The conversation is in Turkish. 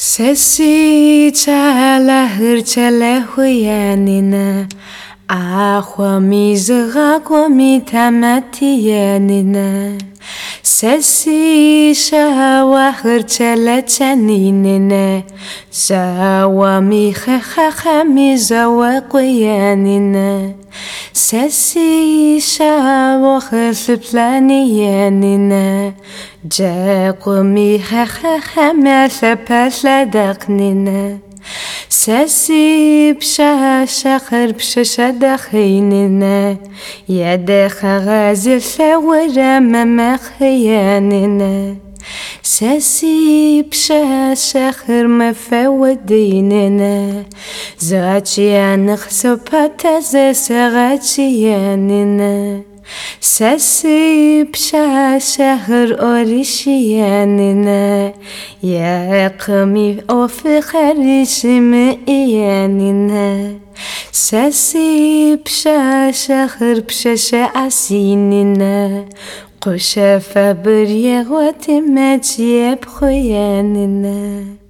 Sesi chala hırçala huyanina Ahwa mizga komitamatiyanina Sesi shawa hırçala chaninina Zawa mihaha mizawa kuyanina Sesi shawa hırçlaniyanina Jaqumi haha matha daqnina Sesi psha shakhar psha dakhinina Yada khagazil thawara mamakhiyanina Sesi psha shakhar mafawadinina Zachiyan khsopata zasagachiyanina Sesi psha shahr orishiyanina Yaqmi ofi kharishim iyanina Sesi psha shahr psha asinina Qusha fabr yagwati majyab khuyanina